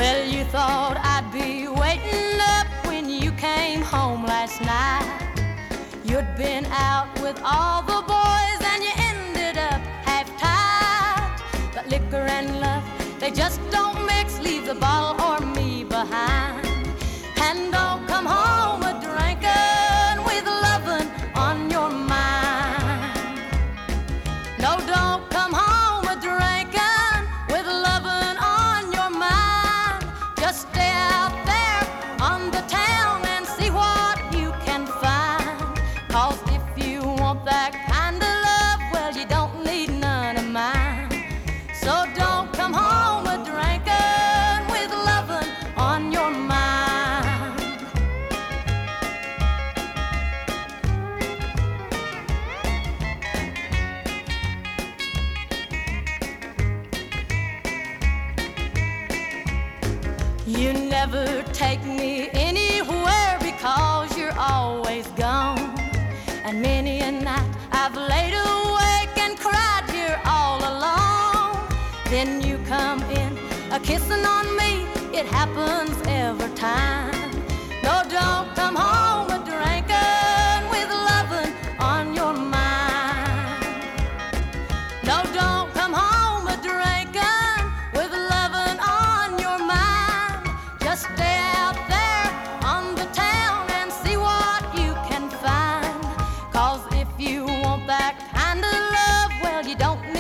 Well, you thought I'd be waiting up when you came home last night. You'd been out with all the boys and you ended up half-tied. But liquor and love, they just don't mix. Leave the bottle or me behind. And don't come home a-drinking with lovin' on your mind. No, don't come home a-drinking with lovin' on your mind. Just stay out there on the town and see what you can find. 'Cause if you want that kind of love, well, you don't need none of mine. So don't come home a-drinking with lovin' on your mind. You never take me anywhere because you're always gone. And many a night I've laid awake and cried here all alone. Then you come in a-kissing on me, it happens every time. No, don't come home a-drinking with lovin' on your mind. No, don't come home a-drinking with lovin' on your mind. Just stay out there on the town and see what you can find. 'Cause if you want that kind of love, well, you don't need